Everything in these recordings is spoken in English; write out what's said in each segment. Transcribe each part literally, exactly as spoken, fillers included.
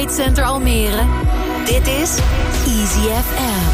Trade Center Almere. Dit is Easy F M.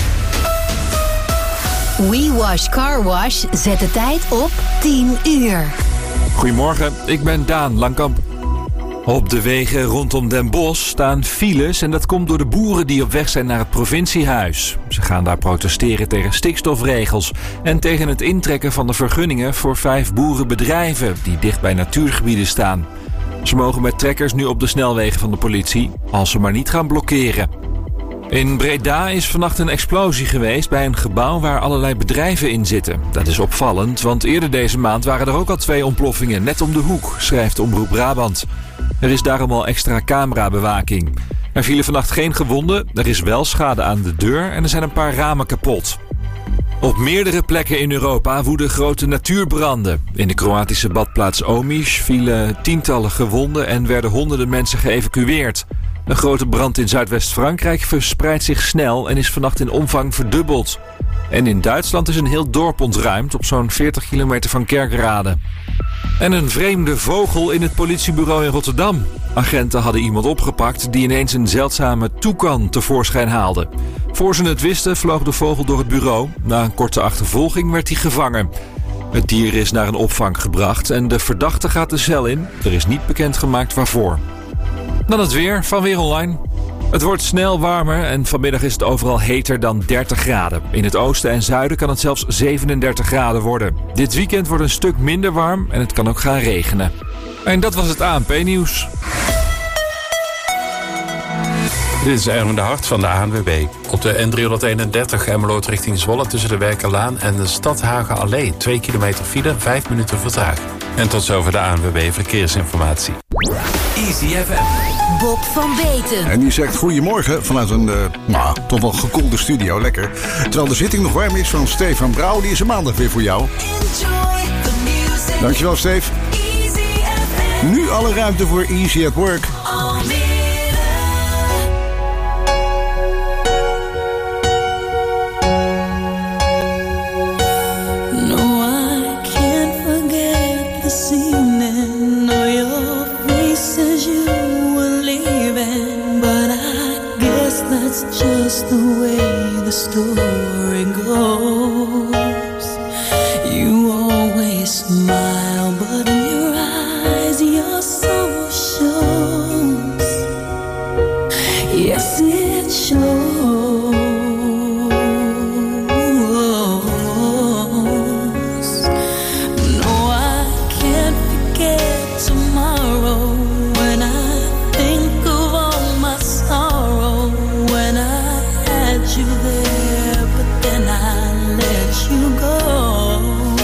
We Wash Car Wash zet de tijd op tien uur. Goedemorgen, ik ben Daan Langkamp. Op de wegen rondom Den Bosch staan files en dat komt door de boeren die op weg zijn naar het provinciehuis. Ze gaan daar protesteren tegen stikstofregels en tegen het intrekken van de vergunningen voor vijf boerenbedrijven die dicht bij natuurgebieden staan. Ze mogen met trekkers nu op de snelwegen van de politie, als ze maar niet gaan blokkeren. In Breda is vannacht een explosie geweest bij een gebouw waar allerlei bedrijven in zitten. Dat is opvallend, want eerder deze maand waren er ook al twee ontploffingen net om de hoek, schrijft Omroep Brabant. Er is daarom al extra camerabewaking. Er vielen vannacht geen gewonden, er is wel schade aan de deur en er zijn een paar ramen kapot. Op meerdere plekken in Europa woeden grote natuurbranden. In de Kroatische badplaats Omiš vielen tientallen gewonden en werden honderden mensen geëvacueerd. Een grote brand in Zuidwest-Frankrijk verspreidt zich snel en is vannacht in omvang verdubbeld. En in Duitsland is een heel dorp ontruimd op zo'n veertig kilometer van Kerkrade. En een vreemde vogel in het politiebureau in Rotterdam. Agenten hadden iemand opgepakt die ineens een zeldzame toekan tevoorschijn haalde. Voor ze het wisten vloog de vogel door het bureau. Na een korte achtervolging werd hij gevangen. Het dier is naar een opvang gebracht en de verdachte gaat de cel in. Er is niet bekendgemaakt waarvoor. Dan het weer van Weer Online. Het wordt snel warmer en vanmiddag is het overal heter dan dertig graden. In het oosten en zuiden kan het zelfs zevenendertig graden worden. Dit weekend wordt een stuk minder warm en het kan ook gaan regenen. En dat was het A N P-nieuws. Dit is Erwin de Hart van de A N W B. Op de N driehonderdeenendertig Emmeloord richting Zwolle tussen de Werkenlaan en de Stadhagen Allee. Twee kilometer file, vijf minuten vertraging. En tot zover de A N W B Verkeersinformatie. Easy F M. Bob van Beten. En die zegt goedemorgen vanuit een, uh, nou, toch wel gekoelde studio. Lekker. Terwijl de zitting nog warm is van Stefan Brouw. Die is een maandag weer voor jou. Enjoy the music. Dankjewel, Steve. Easy F M. Nu alle ruimte voor Easy at Work. Almere. Just the way the story goes. You always smile, but in your eyes your soul shows. Yes, it shows. No, I can't forget tomorrow when I think of all my sorrow. You there, but then I let you go.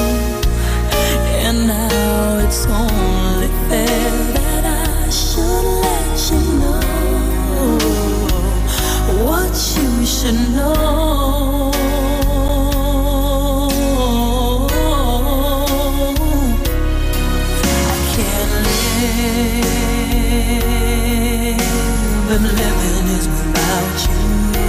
And now it's only fair that I should let you know what you should know. I can't live, and living is without you.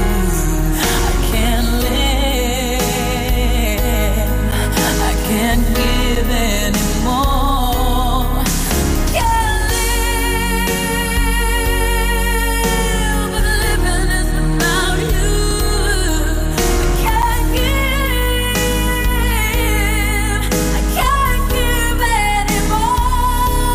Can't give anymore. Can't live, but living is without you. I can't give, I can't give anymore.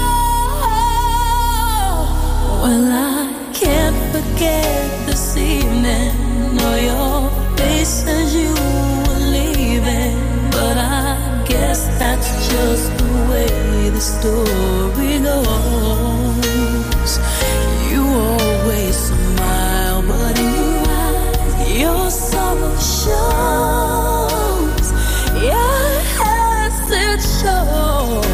Well, I can't forget this evening or your face as you were leaving, but I guess that's just the way the story goes. You always smile, but in your eyes your sorrow shows. Yes, it shows.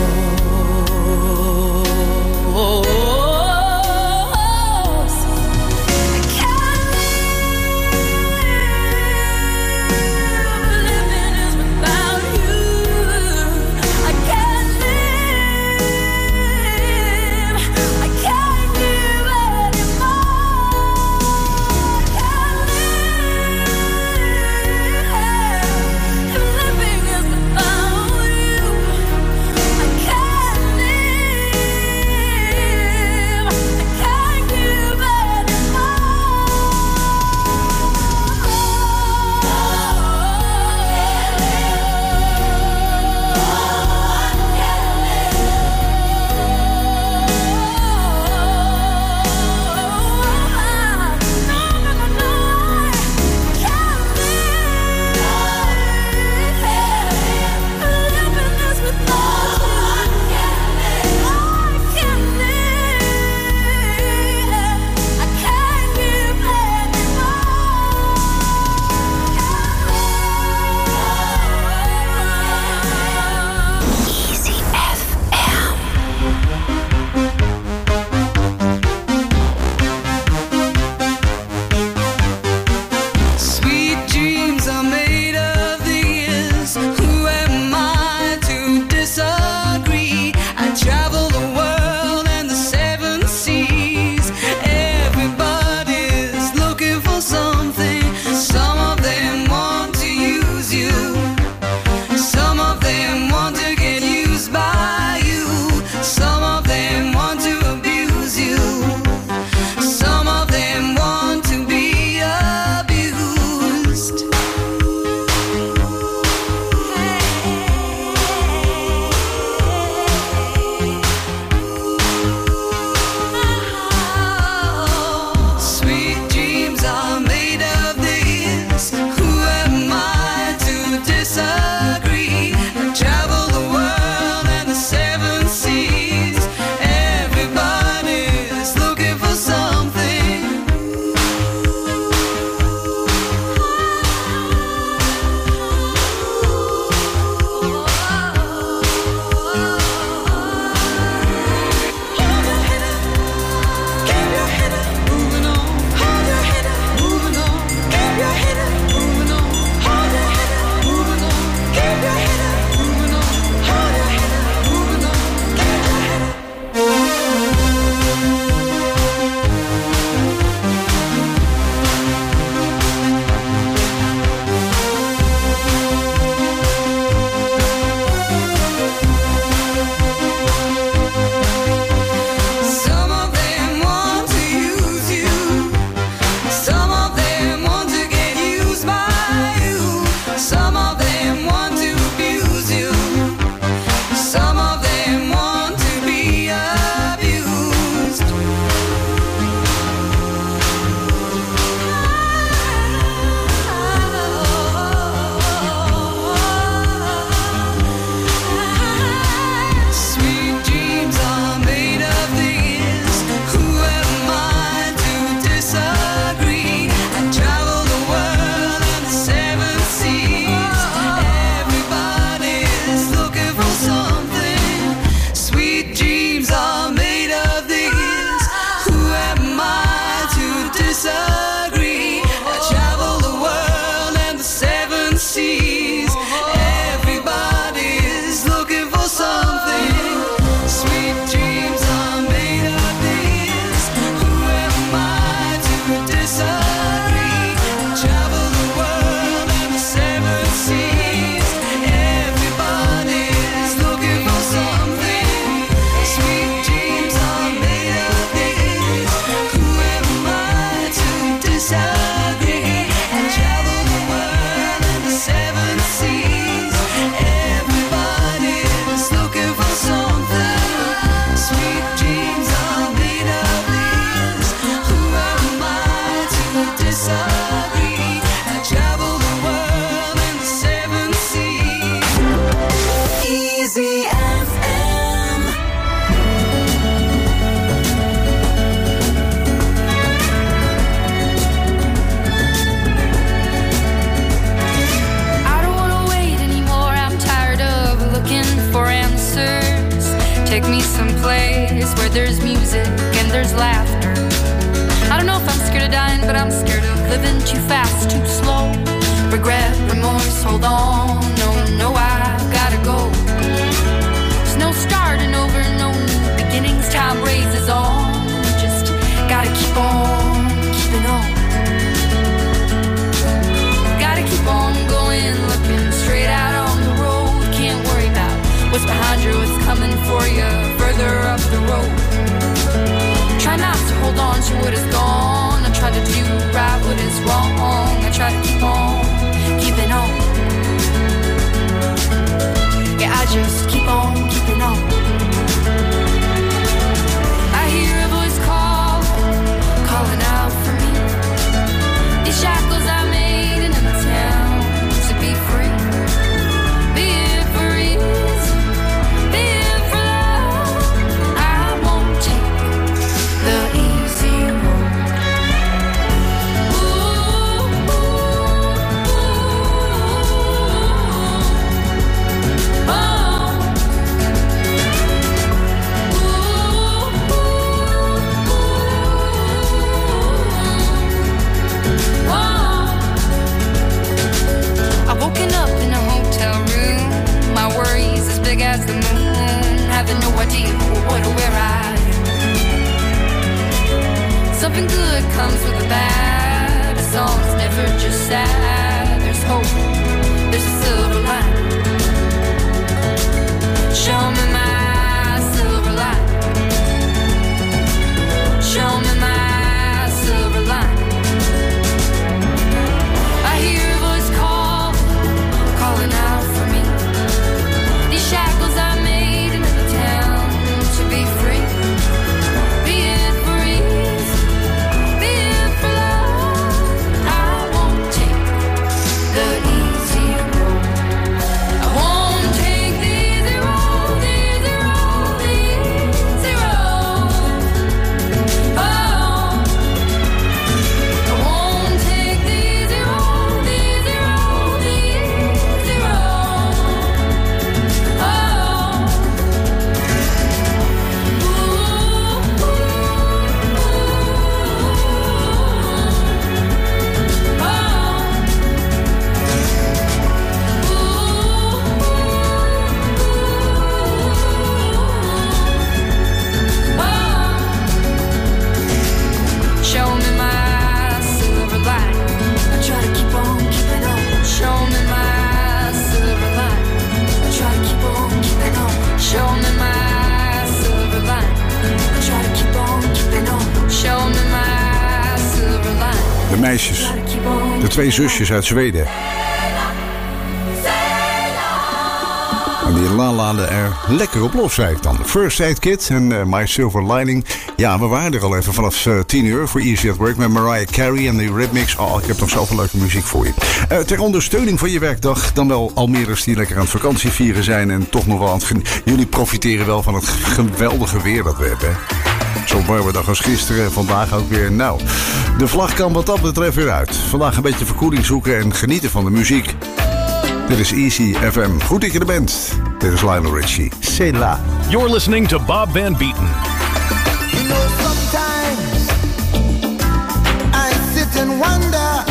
place where there's music and there's laughter. I don't know if I'm scared of dying, but I'm scared of living too fast, too slow. Regret, remorse, hold on. No, no, I gotta go. There's no starting over, no new beginnings. Time raises on. Just gotta keep on keeping on. Gotta keep on going, looking straight out on the road. Can't worry about what's behind you, what's coming for you further up the road. Try not to hold on to what is gone. I try to do right what is wrong. I try to keep on keeping on. Yeah, I just keep on keeping on. I hear a voice call, calling out for me. These shackles I made in the town to be free. Be it for ease, be it for love. I won't take the easy road. Ooh, ooh, ooh, oh. Ooh, ooh, oh. I've woken up in a hotel room. My worries as big as the moon. Having no idea what or where I am. Something good comes with the bad. A song's never just sad. There's hope, there's a silver line. Show me my silver line. Show me my silver line. I hear a voice call, calling out for me. These shackles I made in the town to be free. Be it for ease, be it for love. I won't take the easy road. I won't take the easy road, the easy road, the easy road. Oh, I won't take the easy road, the easy road, the easy road. Oh, ooh, ooh, show me my silver line. I try to keep on keeping on. Show me my silver line. I try to keep on keeping on. Show me my silver line. I try to keep on keeping on. Show me my silver line. De meisjes, de twee zusjes uit Zweden. En die laladen er lekker op los, zei ik dan. First Aid Kit en uh, My Silver Lining. Ja, we waren er al even vanaf uh, tien uur voor Easy at Work met Mariah Carey en de Rhythmics. Oh, ik heb nog zoveel leuke muziek voor je. Uh, ter ondersteuning van je werkdag, dan wel Almeerders die lekker aan het vakantie vieren zijn en toch nog wel aan het genieten. Jullie profiteren wel van het geweldige weer dat we hebben, hè? Zo'n warme dag als gisteren en vandaag ook weer. Nou, de vlag kan wat dat betreft weer uit. Vandaag een beetje verkoeling zoeken en genieten van de muziek. Dit is Easy F M. Goed dat je er bent. Dit is Lionel Richie. C'est là. You're listening to Bob Van Beaten. You know, sometimes I sit and wonder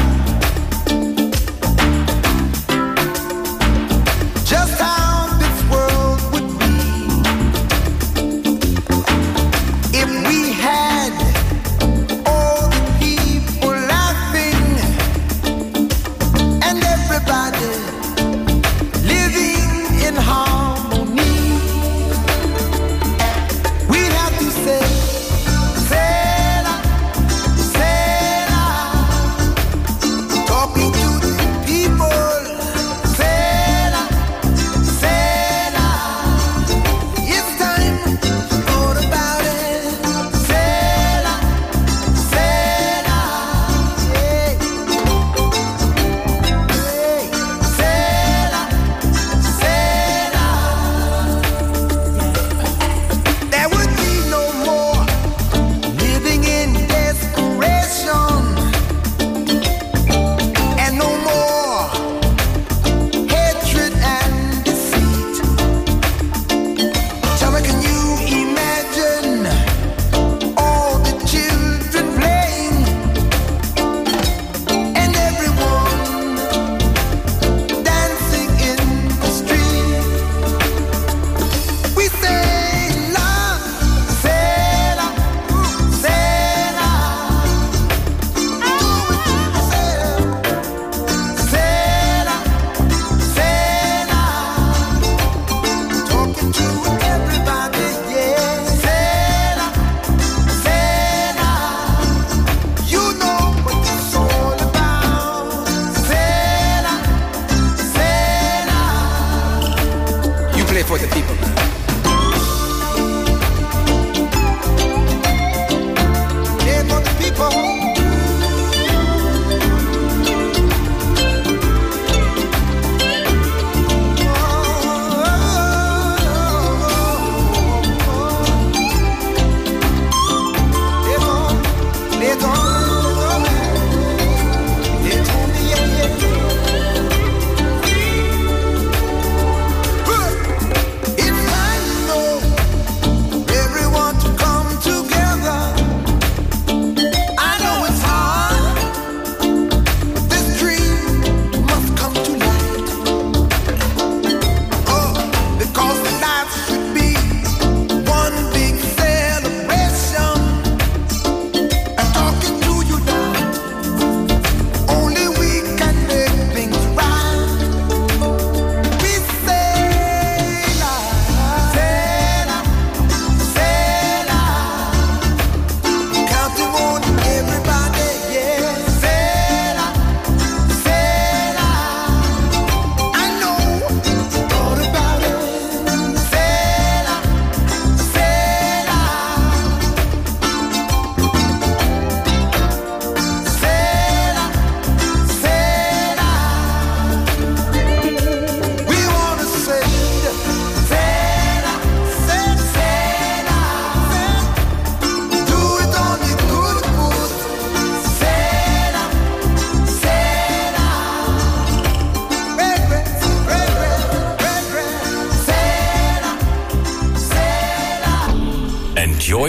just how this world would be if we had all the people laughing and everybody living in harmony. We'd have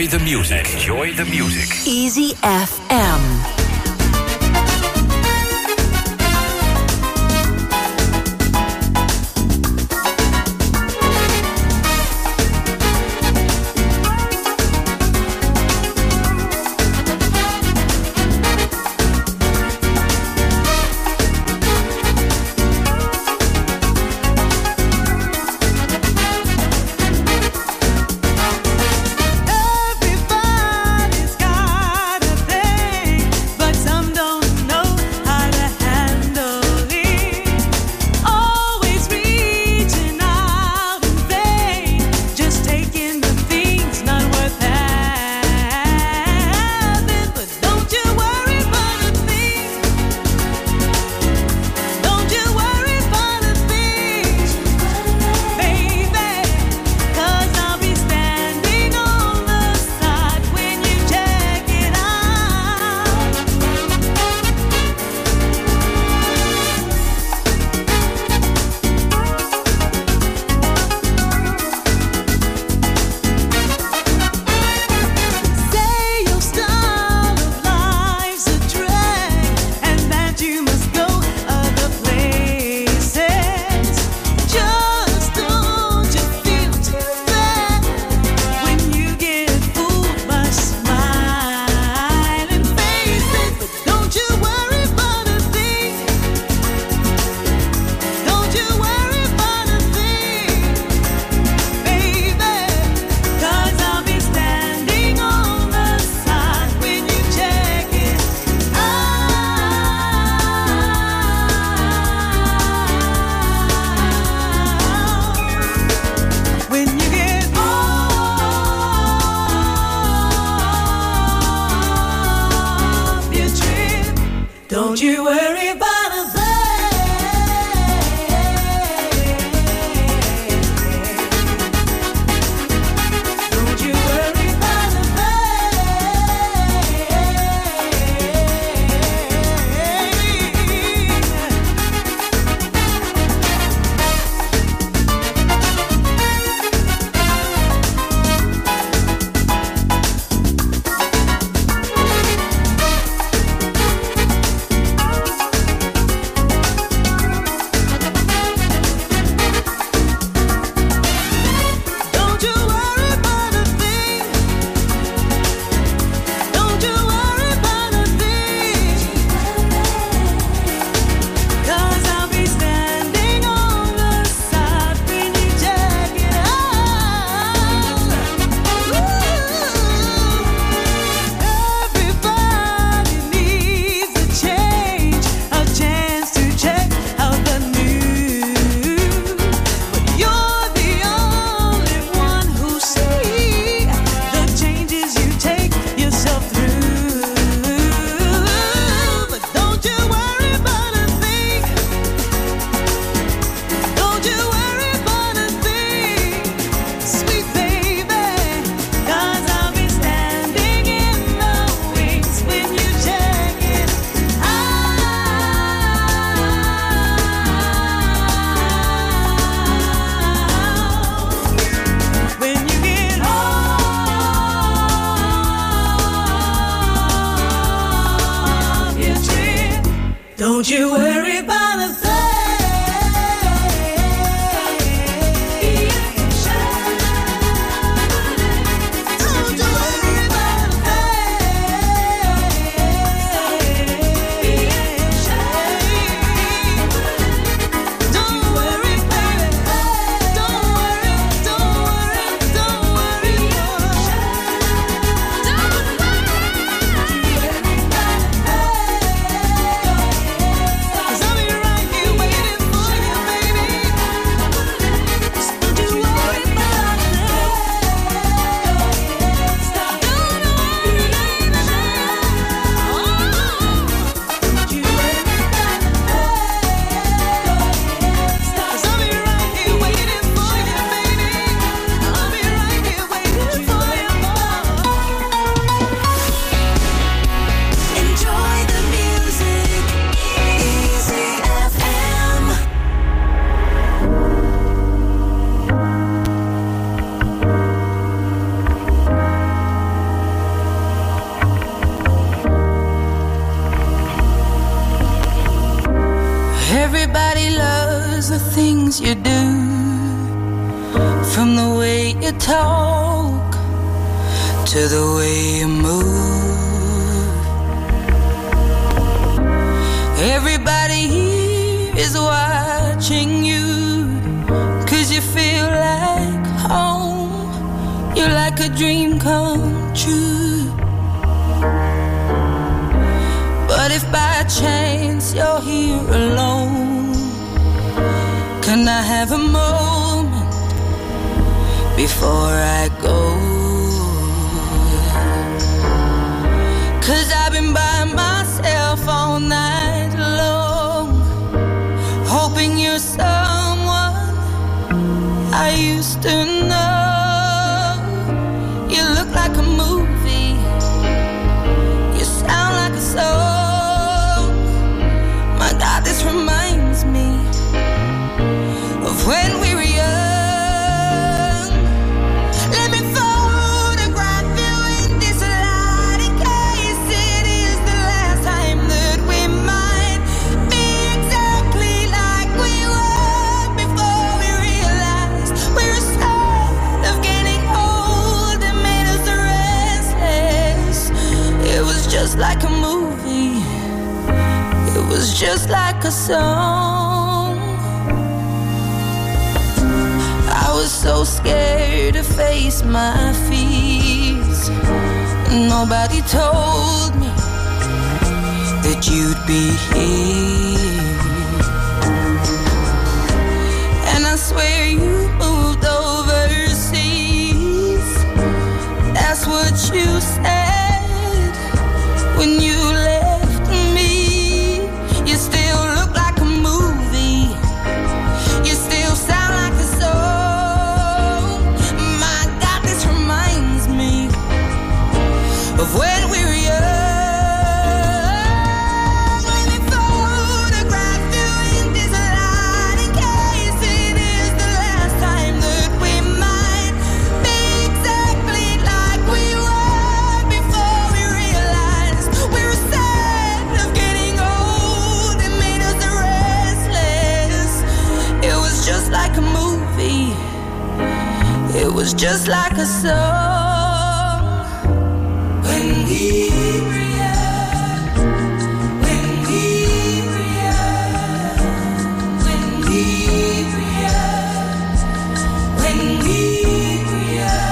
Enjoy the music. Enjoy the music. Easy F M. Everybody's got a thing, but some don't know how to handle it. Always reaching out in vain, just taking the things not worth having. But don't you worry about a thing. Don't you worry about a thing, baby. 'Cause I'll be standing on the side when you check it out. Say your style of life's a drag and that you must go other places. Just don't you feel too bad when you get fooled by smiling faces. But don't you worry about a thing. Don't you worry about a thing, baby. 'Cause I'll be standing on the side when you check it out. When you get off your trip, don't you worry about a thing. Don't you worry about a Don't you worry about a thing. Don't you worry about a thing. 'Cause I'll be standing on the side when you check it out. Everybody needs a change, a chance to check out the news. But you're the only one who see the changes you take yourself through. But don't you worry about a thing. Don't you worry about a thing, sweet baby. 'Cause I'll be standing in the wings when you check it out. When you get off your trip, don't you worry about a thing. Don't you worry about a thing. Don't worry, baby. Don't worry, don't worry, don't worry. Don't worry. 'Cause I'll be Everybody loves the things you do, from the way you talk to the way you move. Everybody here is watching you, 'cause you feel like home. You're like a dream come true. But if by chance you're here alone, can I have a moment before I go? 'Cause I've been by myself all night long, hoping you're someone I used to know. You look like a movie, you sound like a song. My God, this reminds me of when we were young. Let me photograph you in this light, in case it is the last time that we might be exactly like we were before we realized we were scared of getting old and made us restless. It was just like a movie, it was just like a song. I was so scared to face my fears. Nobody told me that you'd be here. And I swear you moved overseas. That's what you said when you left me. You still look like a movie, you still sound like a song. My God, this reminds me of when we were young. Let me photograph you in this light, in case it is the last time that we might be exactly like we were before we realized we were sad of getting old and made us restless. It was just like a movie, it was just like a song. When we were young, when we were young, when we were young, when we were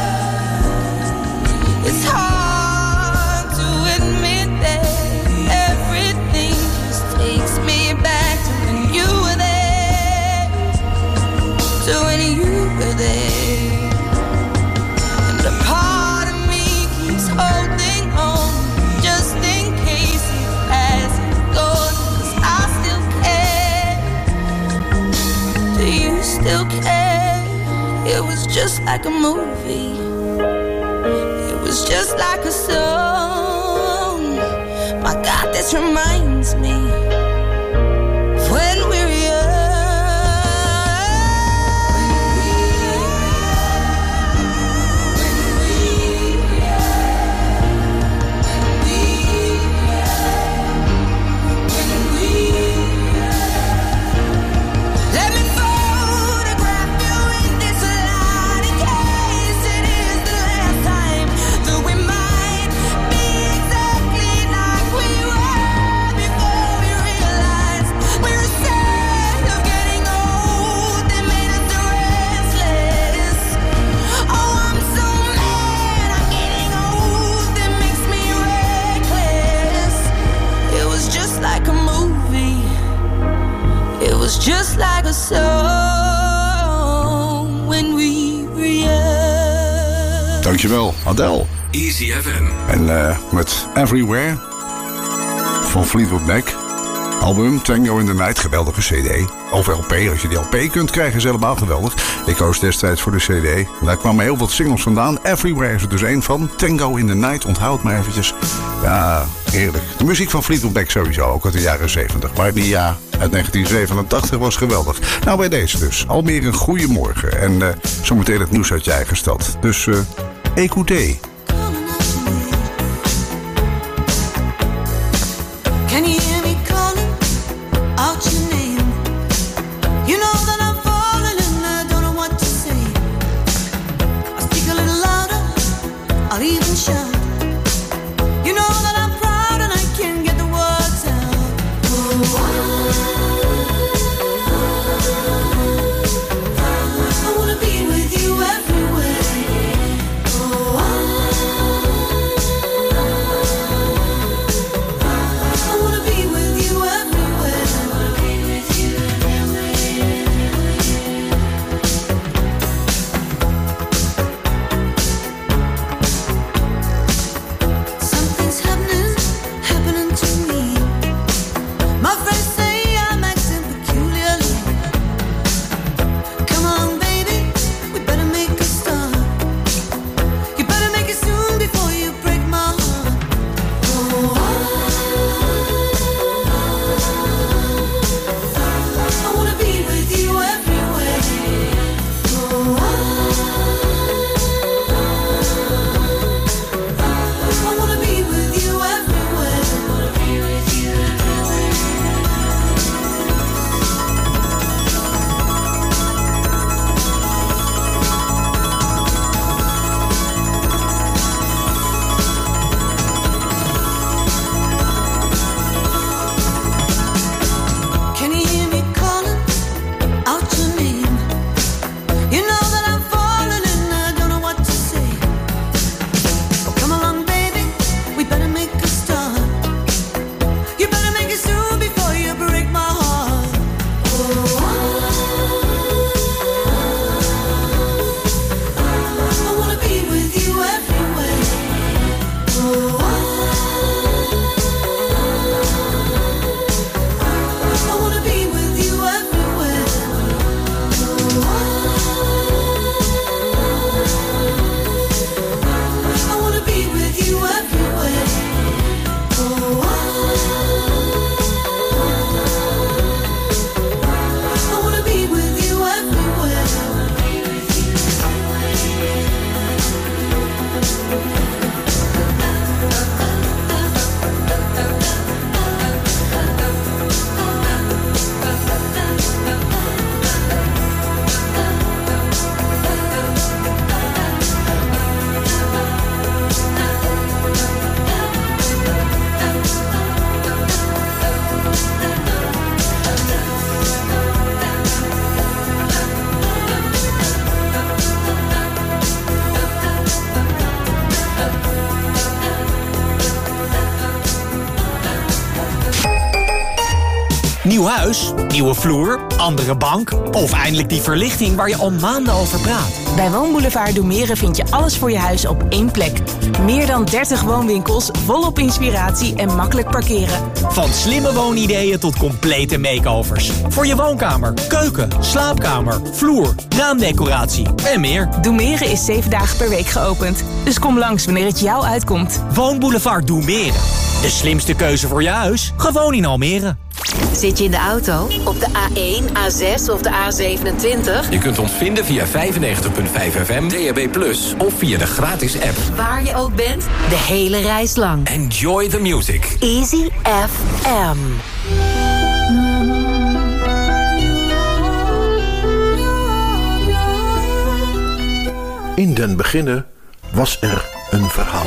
young. It's hard to admit that everything just takes me back to when you were there, to when you were there. And a part of me keeps holding on, just in case it hasn't gone. 'Cause I still care. Do you still care? It was just like a movie, it was just like a song. My God, this reminds me of when we were young. Let me photograph you in this light, in case it is the last time that we might be exactly like we were before we realized we were sad of getting old and made us restless. Oh, I'm so mad I'm getting old, it makes me reckless. It was just like a movie, it was just like a song when we were young. Dankjewel, Adele. Easy F M. En eh, met Everywhere van Fleetwood Mac. Album Tango in the Night, geweldige cd. Of L P, als je die L P kunt krijgen, is helemaal geweldig. Ik koos destijds voor de cd. Daar kwamen heel wat singles vandaan. Everywhere is er dus één van. Tango in the Night, onthoud maar eventjes. Ja, heerlijk. De muziek van Fleetwood Mac sowieso, ook uit de jaren zeventig. Maar die ja, uit negentien zevenentachtig was geweldig. Nou, bij deze dus. Alweer een goede morgen. En uh, zometeen het nieuws uit je eigen stad. Dus, uh, écoutez. Can you hear me calling out your name? Nieuw huis, nieuwe vloer, andere bank of eindelijk die verlichting waar je al maanden over praat. Bij Woonboulevard Doemeren vind je alles voor je huis op één plek. Meer dan dertig woonwinkels, volop inspiratie en makkelijk parkeren. Van slimme woonideeën tot complete makeovers. Voor je woonkamer, keuken, slaapkamer, vloer, raamdecoratie en meer. Doemeren is zeven dagen per week geopend. Dus kom langs wanneer het jou uitkomt. Woonboulevard Doemeren. De slimste keuze voor je huis, gewoon in Almere. Zit je in de auto, op de A één, A zes of de A zevenentwintig? Je kunt ons vinden via vijfennegentig komma vijf F M, D A B plus, of via de gratis app. Waar je ook bent, de hele reis lang. Enjoy the music. Easy F M. In den beginne was er een verhaal.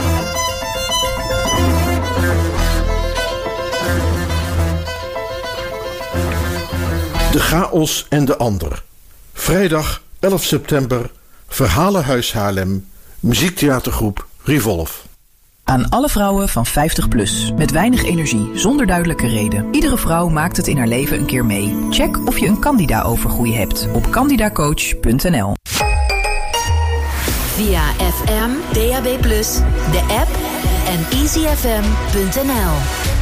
De chaos en de ander. Vrijdag elf september, Verhalenhuis Haarlem, muziektheatergroep Revolve. Aan alle vrouwen van vijftig plus, met weinig energie, zonder duidelijke reden. Iedere vrouw maakt het in haar leven een keer mee. Check of je een Candida-overgroei hebt op candidacoach punt n l. Via F M, D A B plus, de app en easy f m punt n l.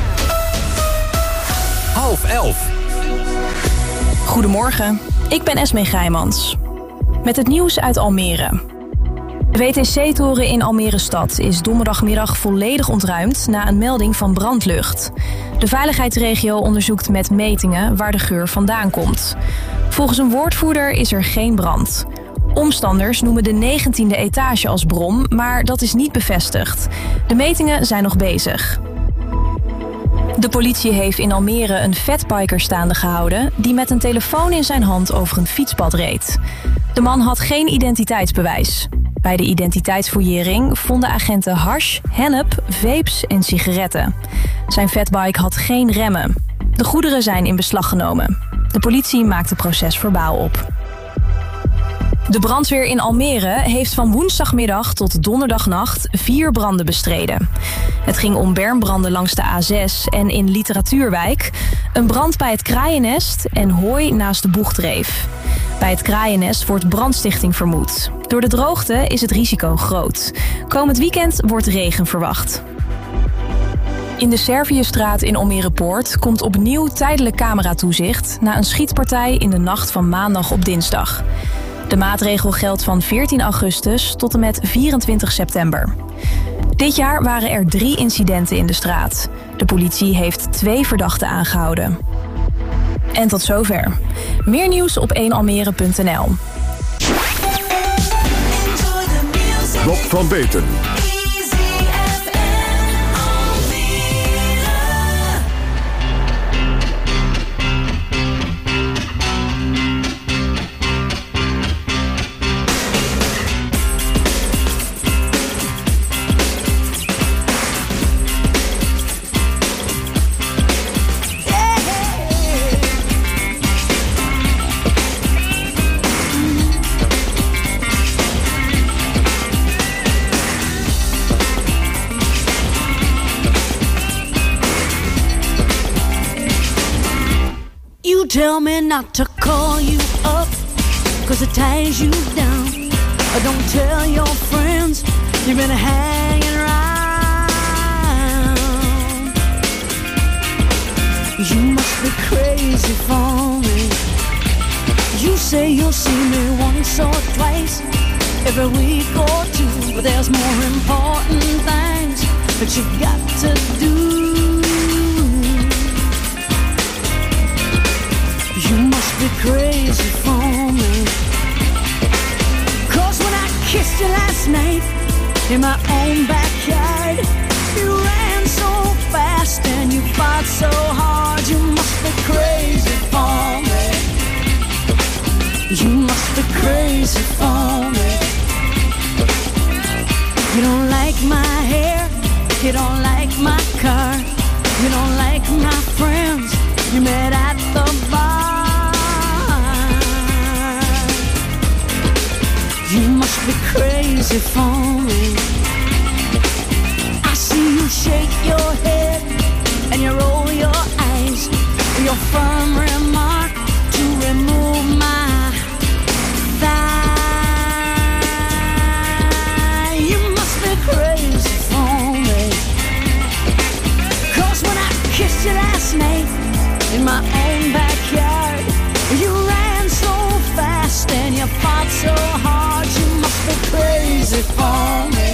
Half elf. Goedemorgen, ik ben Esmee Grijmans. Met het nieuws uit Almere. De W T C-toren in Almere stad is donderdagmiddag volledig ontruimd na een melding van brandlucht. De veiligheidsregio onderzoekt met metingen waar de geur vandaan komt. Volgens een woordvoerder is er geen brand. Omstanders noemen de negentiende etage als bron, maar dat is niet bevestigd. De metingen zijn nog bezig. De politie heeft in Almere een fatbiker staande gehouden die met een telefoon in zijn hand over een fietspad reed. De man had geen identiteitsbewijs. Bij de identiteitsfouillering vonden agenten hash, hennep, vapes en sigaretten. Zijn fatbike had geen remmen. De goederen zijn in beslag genomen. De politie maakte procesverbaal op. De brandweer in Almere heeft van woensdagmiddag tot donderdagnacht vier branden bestreden. Het ging om bermbranden langs de A zes en in Literatuurwijk, een brand bij het Kraaiennest en hooi naast de Boegdreef. Bij het Kraaiennest wordt brandstichting vermoed. Door de droogte is het risico groot. Komend weekend wordt regen verwacht. In de Serviëstraat in Almere Poort komt opnieuw tijdelijk cameratoezicht na een schietpartij in de nacht van maandag op dinsdag. De maatregel geldt van veertien augustus tot en met vierentwintig september. Dit jaar waren er drie incidenten in de straat. De politie heeft twee verdachten aangehouden. En tot zover. Meer nieuws op één almere punt n l. Rob van Beten. Tell me not to call you up, cause it ties you down. Or don't tell your friends you've been hanging around. You must be crazy for me. You say you'll see me once or twice every week or two, but there's more important things that you got to do. You must be crazy for me. Cause when I kissed you last night in my own backyard, you ran so fast and you fought so hard. You must be crazy for me. You must be crazy for me. You don't like my hair, you don't like my car, you don't like my friends you met at the bar. You must be crazy for me. I see you shake your head and you roll your eyes. You your firm remark to remove my thigh. You must be crazy for me. 'Cause when I kissed you last night in my own backyard, you ran so fast and you fought so hard. You must be crazy for me.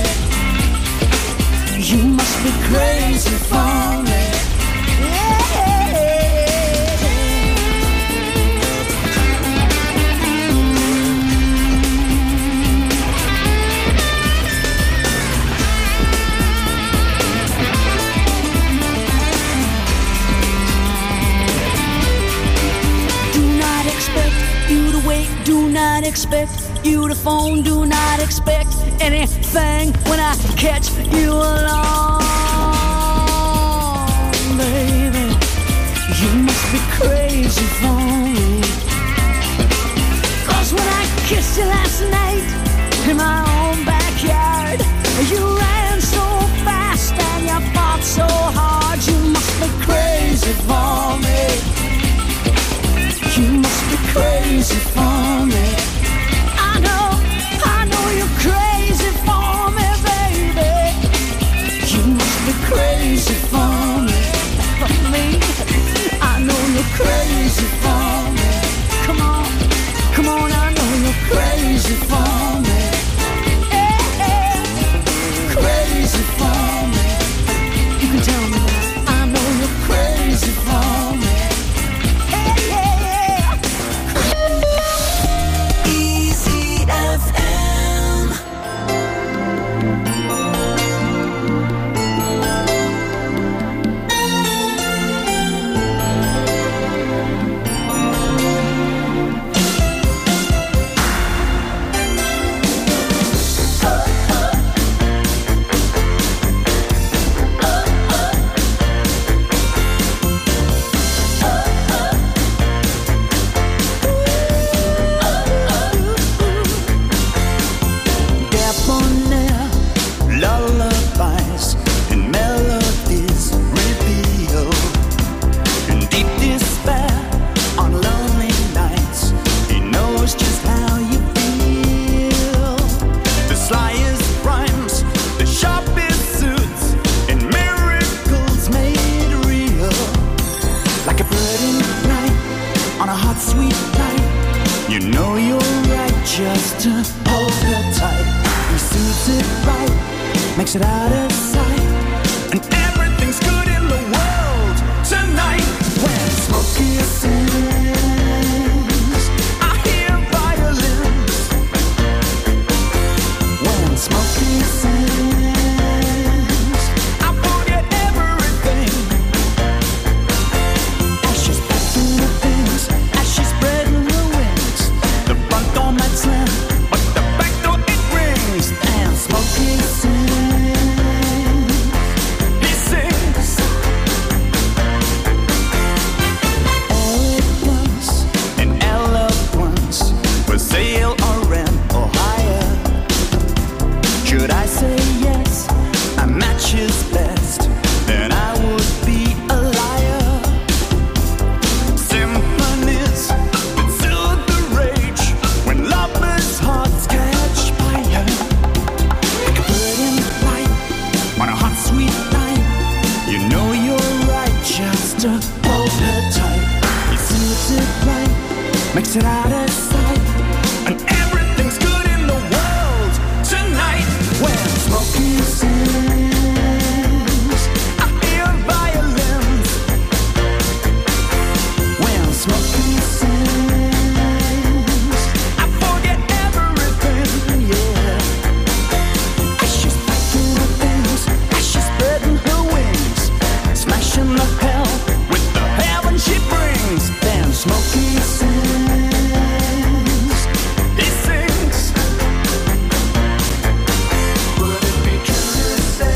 You must be crazy for me. Do not expect you to phone. Do not expect anything when I catch you alone, baby. You must be crazy for me. 'Cause when I kissed you last night in my own backyard, you ran so fast and you fought so hard. You must be crazy for me. You must be crazy for me. I know, I know you're crazy for me, baby. You must be crazy for me, for me. I know you're crazy for me. Come on, come on, I know you're crazy for me. Hey, hey. Crazy for me. You can tell me that. I know you're crazy for me. Makes it out of sight, and everything's good in the world tonight. When smoky sings, I hear violins. When smoky sings, I forget everything. Ashes packing the things, ashes spreading her wings. The front door might slam, but the back door it rings. And smoky sings. Makes it out of sight, and everything's good in the world tonight. When smoky sings, I hear violins. When smoky sings, I forget everything, yeah. Ashes packing the things, ashes spreading her wings, smashing the hell with the heaven she brings. Then smoky sings. Say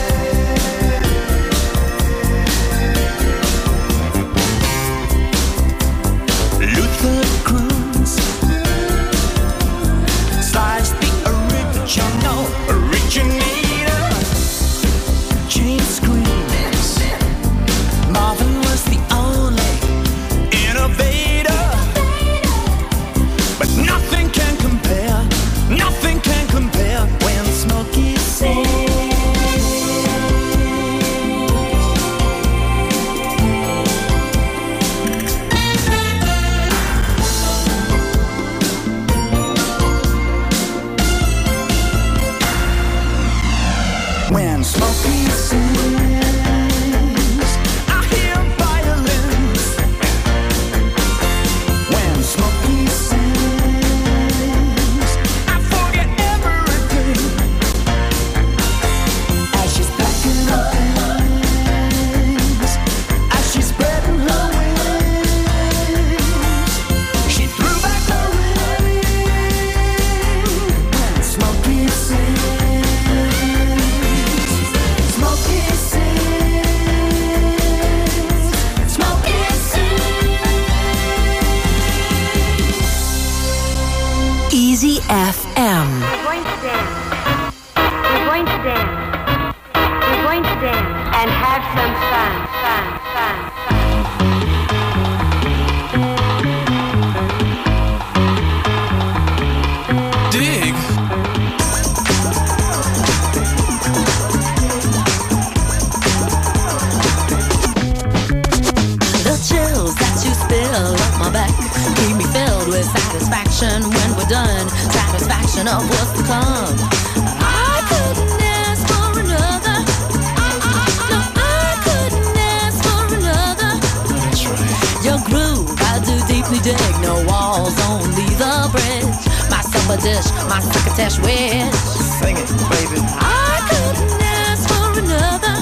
my back. Keep me filled with satisfaction when we're done. Satisfaction of what's to come. I couldn't ask for another. No, I couldn't ask for another. That's right. Your groove, I do deeply dig. No walls, only the bridge. My supper dish, my succotash wish. Sing it, baby. I couldn't ask for another.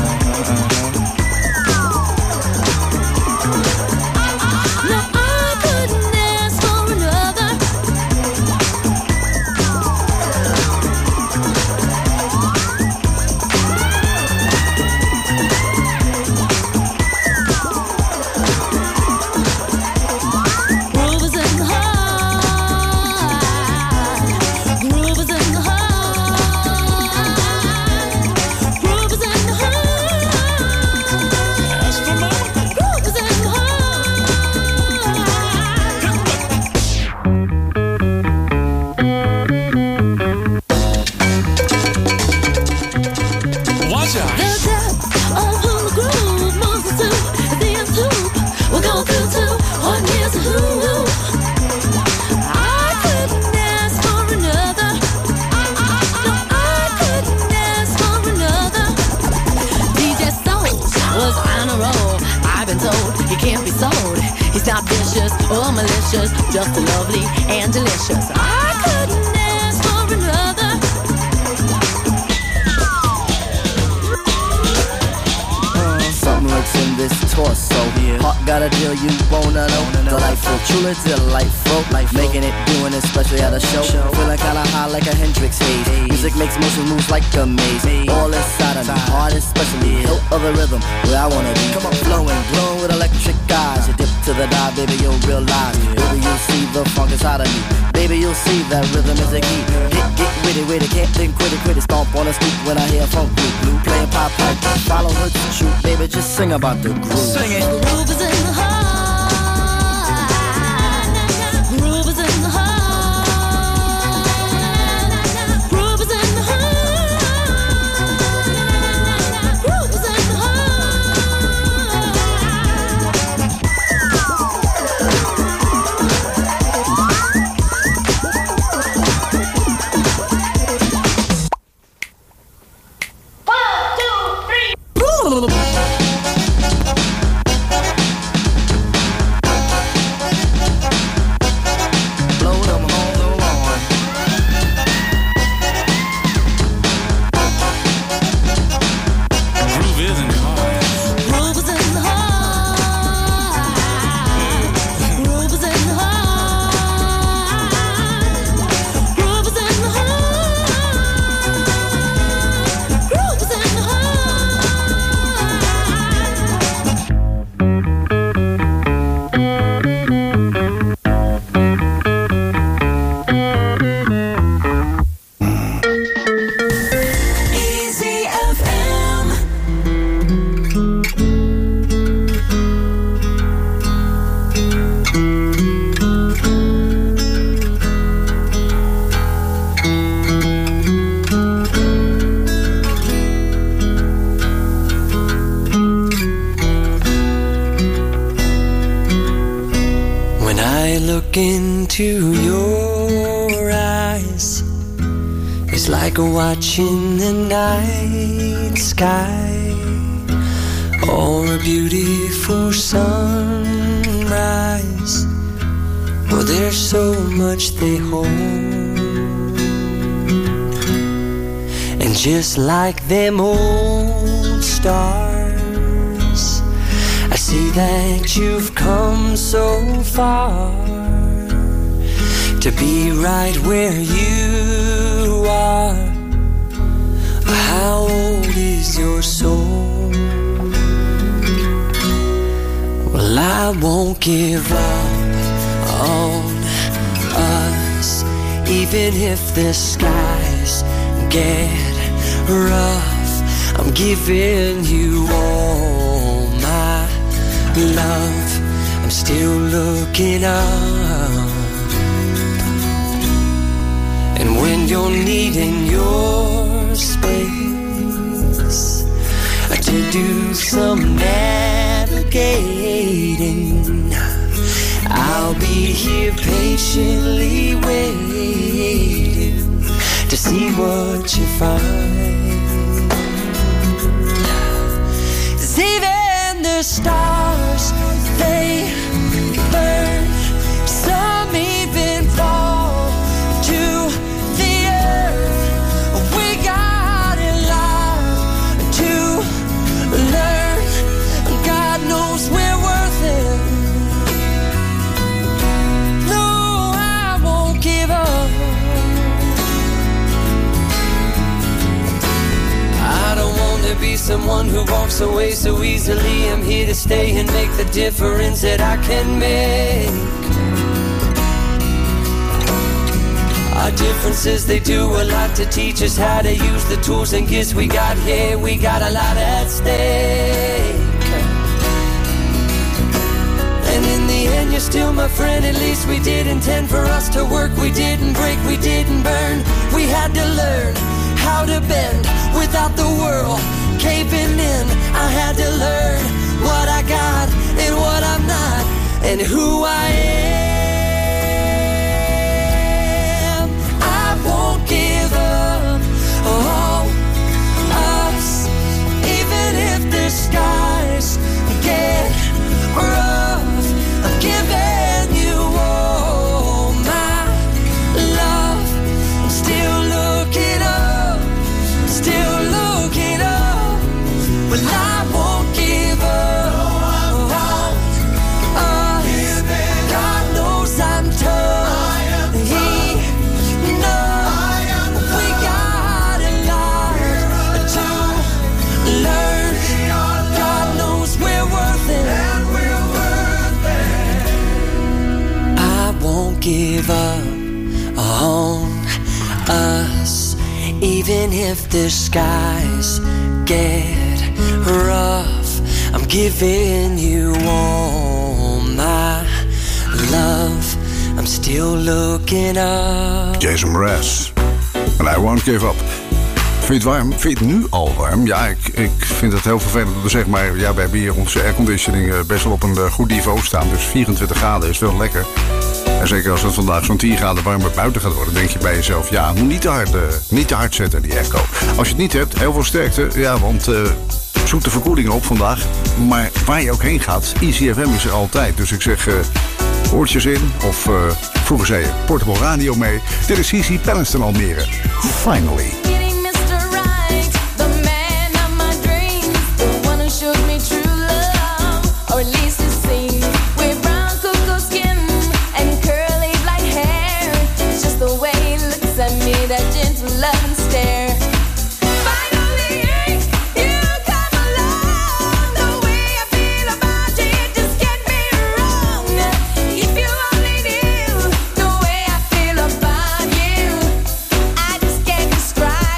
No, I couldn't ask for another. Groove is in the heart. Groove is in the heart. Groove is in the heart. That's for mama. Groove is in the heart. Watch out. The depth of who the groove moves us to is the end loop. We'll go through to one here's a who. I couldn't ask for another. No, I couldn't ask for another. D J Soul was on a roll. I've been told he can't be sold. He's not vicious or malicious, just lovely and delicious. I couldn't ask for another. Something lurks in this torso. Heart got a deal you wanna know. Delightful, truly delightful. Making it, doing it, especially at a show. Feeling kinda high like a Hendrix haze. Music makes motion moves like a maze. All inside of me, heart especially. Hilt of the rhythm, where I wanna be. Come on, flowing, glowing with electric eyes. You dip to the dive, baby, you'll realize. Baby, you'll see the funk inside of me. Baby, you'll see that rhythm is a key. Get, get witty, witty, can't think, quit it, quit it. Stomp on the street when I hear funk blue, blue. Playing pop pipe, follow her to shoot. Baby, just sing about the groove. Sing it. Groove is in the heart. Groove is in the heart. Groove is in the heart. Groove is in the heart. One, two, three. Blow them home the lawn. Groove is in your heart. Groove is in the heart. Groove is in the heart. Groove is in the heart. Groove is in the Easy F M. When I look into your eyes, it's like watching the night sky or a beautiful sunrise. Well, there's so much they hold, and just like them old stars, I see that you've come so far to be right where you are. How old is your soul? Well, I won't give up on us, even if the skies get rough. I'm giving you all my love. I'm still looking up, and when you're needing your space to do some navigating, I'll be here patiently waiting to see what you find. 'Cause even the stars, they burn. Some even fall to the earth. We got a lot to learn. God knows we're worth it. No, I won't give up. I don't want to be someone who walks away so easily. I'm here to stay and make the difference that I can make. Our differences, they do a lot to teach us how to use the tools and gifts we got here. We got a lot at stake. And in the end, you're still my friend. At least we did intend for us to work. We didn't break, we didn't burn. We had to learn how to bend without the world caving in. I had to learn what I got and what I'm not, and who I am. I won't give up on us, even if the skies get rough. I'm giving you all my love. I'm still looking up, still looking up. Well, I won't give up on us. God knows I'm tough. He knows we got a lot to learn. God knows we're worth it. I won't give up on us, even if the skies get rough. I'm giving you all my love. I'm still looking up. Jason Mraz. En I won't give up. Vind je het warm? Vind je het nu al warm? Ja, ik, ik vind het heel vervelend om te zeggen. Maar ja, we hebben hier onze airconditioning eh, best wel op een eh, goed niveau staan. Dus vierentwintig graden is wel lekker. En zeker als het vandaag zo'n tien graden warmer buiten gaat worden, denk je bij jezelf, ja, moet niet te hard, uh, niet te hard zetten, die airco. Als je het niet hebt, heel veel sterkte. Ja, want uh, zoek de verkoeling op vandaag. Maar waar je ook heen gaat, E C F M is er altijd. Dus ik zeg, uh, oortjes in. Of uh, vroeger zei je, portable radio mee. Dit is C C Penniston Almere. Finally. Or at least it seems, with brown cocoa skin and curly black hair. It's just the way he looks at me, that gentle loving stare. Finally, you come along. The way I feel about you, it just can't be wrong. If you only knew the way I feel about you, I just can't describe.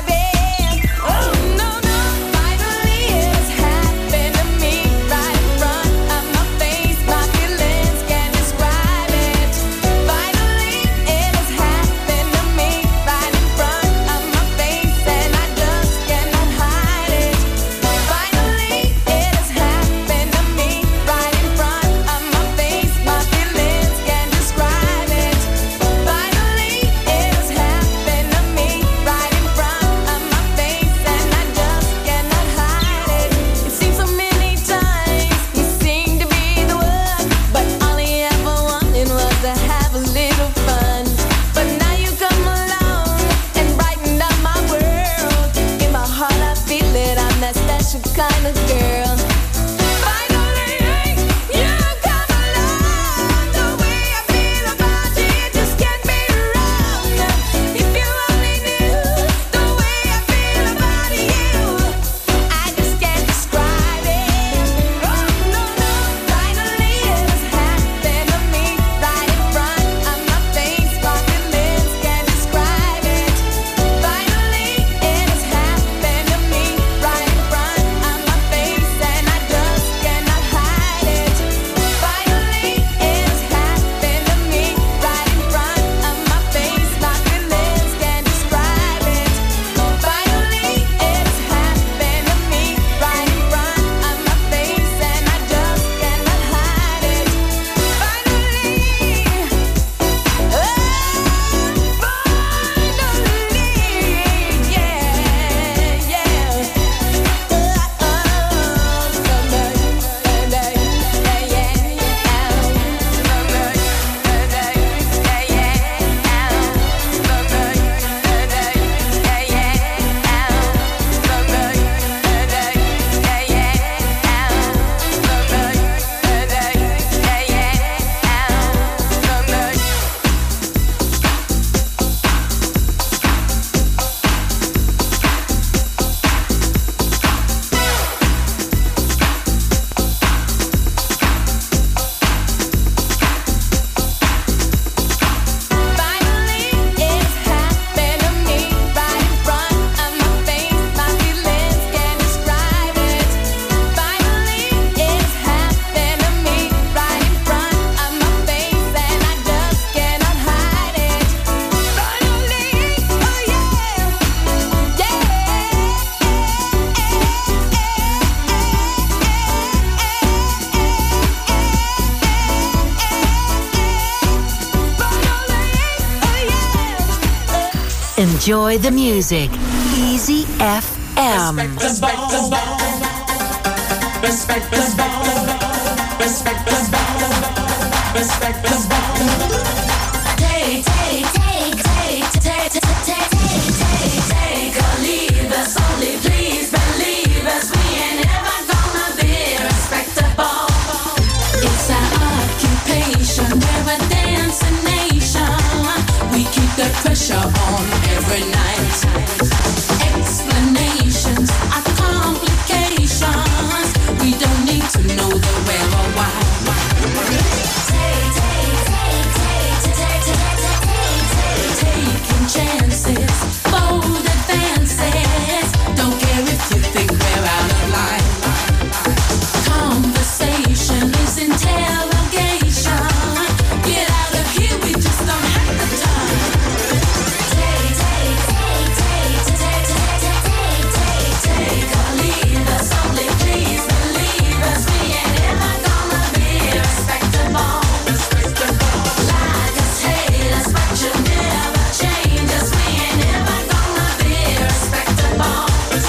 Enjoy the music. Easy F M. Respect the ball. Respect the ball. Respect the ball. Respect the ball. Take, take, take, take, take, take, take, take, take or leave us. Only please believe us. We ain't ever gonna be respectable. It's our occupation. We're a dancing nation. We keep the pressure on every night. Explanations are complications. We don't need to know the where or why. Take, take, take, take, take, take, take, taking chances, bold advances. Don't care if you think we're out of line. Conversation is interrogation. Get out of here, we just don't have the time. Take, take, take, take, take, take, take, take, take or leave us. Only please believe us. We ain't ever gonna be respectable. Like us, hate us, but you never change us. We ain't ever gonna be respectable.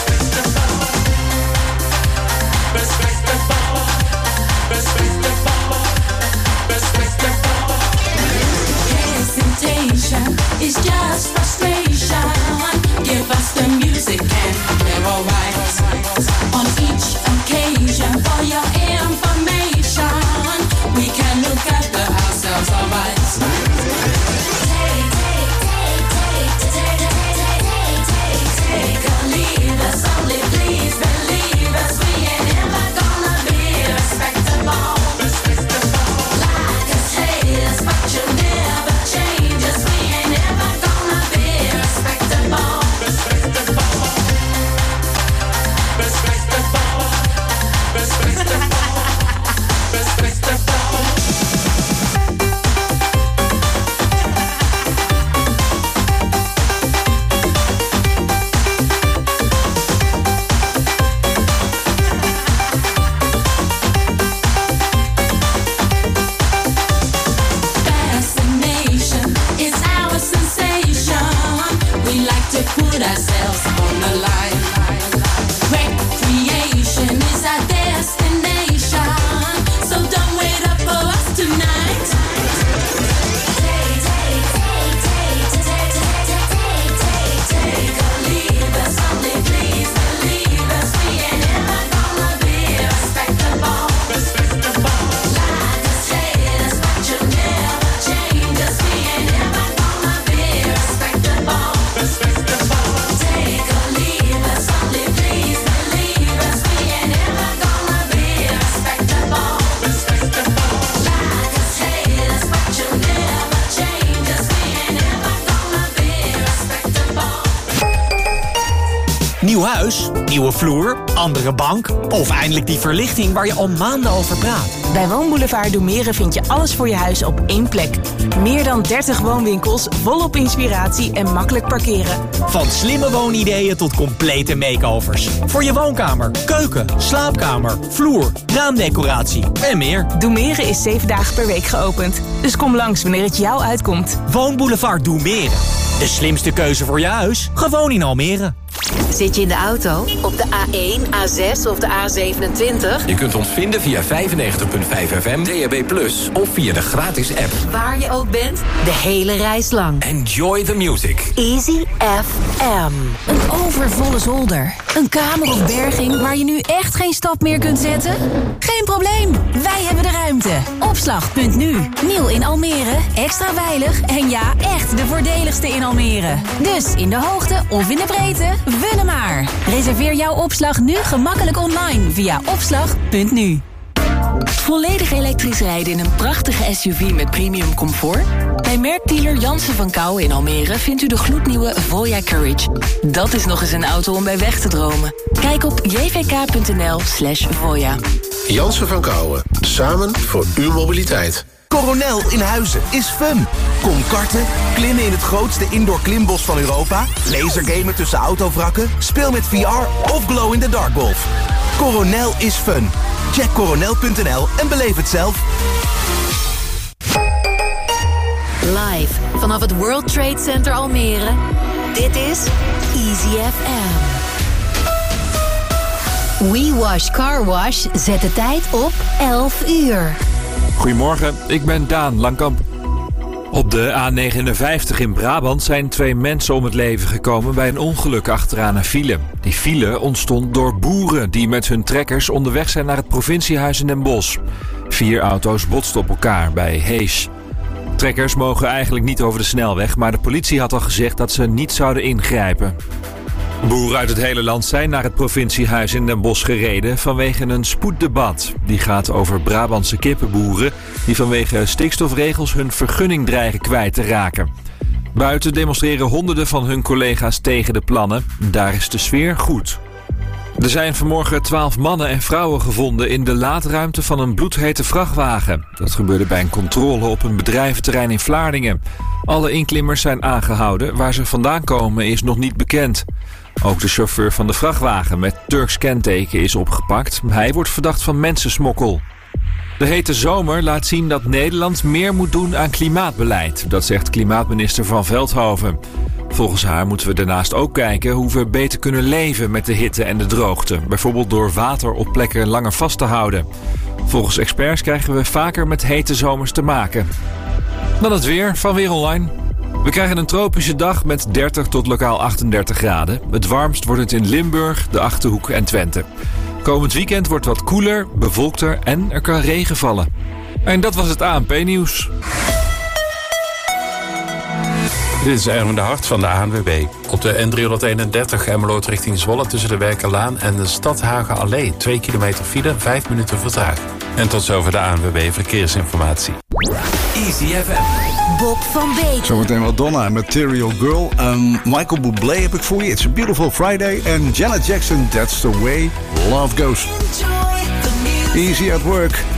Hesitation is just frustration. Give us the music and we're alright. On each occasion, for your information, we can look after ourselves alright. Take, take, take, take, take, take, take, take or leave us. Only please believe us. We ain't ever gonna be respectable. Like us, hate us, but you never change us. We ain't ever gonna be respectable. Fascination is our sensation. We like to put ourselves on the line. Recreation is our destination. So don't wait up for us tonight. Take, take, take, take, take, take, take, take, take or leave us. Only please believe us. We ain't ever gonna be respectable. Like us, hate us, but you never change us. We ain't ever gonna be respectable. Take or leave us. Only please believe us. We ain't ever gonna be respectable. Like us, hate us, but you never change us. We ain't ever gonna be respectable. Nieuw huis, nieuwe vloer, andere bank of eindelijk die verlichting waar je al maanden over praat. Bij Woonboulevard Doemeren vind je alles voor je huis op één plek. Meer dan dertig woonwinkels, volop inspiratie en makkelijk parkeren. Van slimme woonideeën tot complete makeovers. Voor je woonkamer, keuken, slaapkamer, vloer, raamdecoratie en meer. Doemeren is zeven dagen per week geopend. Dus kom langs wanneer het jou uitkomt. Woonboulevard Doemeren. De slimste keuze voor je huis, gewoon in Almere. Zit je in de auto? Op de A één, A zes of de A zevenentwintig? Je kunt ons vinden via vijfennegentig komma vijf F M, D A B plus, of via de gratis app. Waar je ook bent, de hele reis lang. Enjoy the music. Easy F M. Een overvolle zolder. Een kamer of berging waar je nu echt geen stap meer kunt zetten? Geen probleem, wij hebben de ruimte. Opslag punt nu. Nieuw in Almere, extra veilig en ja, echt de voordeligste in Almere. Dus in de hoogte of in de breedte, vullen maar. Reserveer jouw opslag nu gemakkelijk online via opslag punt nu. Volledig elektrisch rijden in een prachtige S U V met premium comfort? Bij merkdealer Jansen van Kouwen in Almere vindt u de gloednieuwe Voya Courage. Dat is nog eens een auto om bij weg te dromen. Kijk op j v k punt n l slash voya. Jansen van Kouwen. Samen voor uw mobiliteit. Coronel in Huizen is fun. Kom karten, klimmen in het grootste indoor klimbos van Europa, lasergamen tussen autovrakken, speel met V R of glow in the dark golf. Coronel is fun. Check coronel punt n l en beleef het zelf. Live vanaf het World Trade Center Almere. Dit is Easy F M. We Wash Car Wash zet de tijd op elf uur. Goedemorgen, ik ben Daan Langkamp. Op de A negenenvijftig in Brabant zijn twee mensen om het leven gekomen bij een ongeluk achteraan een file. Die file ontstond door boeren die met hun trekkers onderweg zijn naar het provinciehuis in Den Bosch. Vier auto's botsten op elkaar bij Hees. Trekkers mogen eigenlijk niet over de snelweg, maar de politie had al gezegd dat ze niet zouden ingrijpen. Boeren uit het hele land zijn naar het provinciehuis in Den Bosch gereden vanwege een spoeddebat. Die gaat over Brabantse kippenboeren die vanwege stikstofregels hun vergunning dreigen kwijt te raken. Buiten demonstreren honderden van hun collega's tegen de plannen. Daar is de sfeer goed. Er zijn vanmorgen twaalf mannen en vrouwen gevonden in de laadruimte van een bloedhete vrachtwagen. Dat gebeurde bij een controle op een bedrijventerrein in Vlaardingen. Alle inklimmers zijn aangehouden. Waar ze vandaan komen is nog niet bekend. Ook de chauffeur van de vrachtwagen met Turks kenteken is opgepakt. Hij wordt verdacht van mensensmokkel. De hete zomer laat zien dat Nederland meer moet doen aan klimaatbeleid. Dat zegt klimaatminister Van Veldhoven. Volgens haar moeten we daarnaast ook kijken hoe we beter kunnen leven met de hitte en de droogte. Bijvoorbeeld door water op plekken langer vast te houden. Volgens experts krijgen we vaker met hete zomers te maken. Dan het weer van Weer Online. We krijgen een tropische dag met dertig tot lokaal achtendertig graden. Het warmst wordt het in Limburg, de Achterhoek en Twente. Komend weekend wordt wat koeler, bewolkter en er kan regen vallen. En dat was het A N P-nieuws. Dit is Erwin de Hart van de A N W B. Op de N driehonderdeenendertig Emmeloord richting Zwolle tussen de Werkenlaan en de Stadhagen Allee. Twee kilometer file, vijf minuten vertraging. En tot zover de A N W B Verkeersinformatie. Easy F M. Bob van Beek. Zometeen Madonna, Material Girl. Um, Michael Bublé heb ik voor je. It's a Beautiful Friday. En Janet Jackson, That's the Way Love Goes. Easy at Work.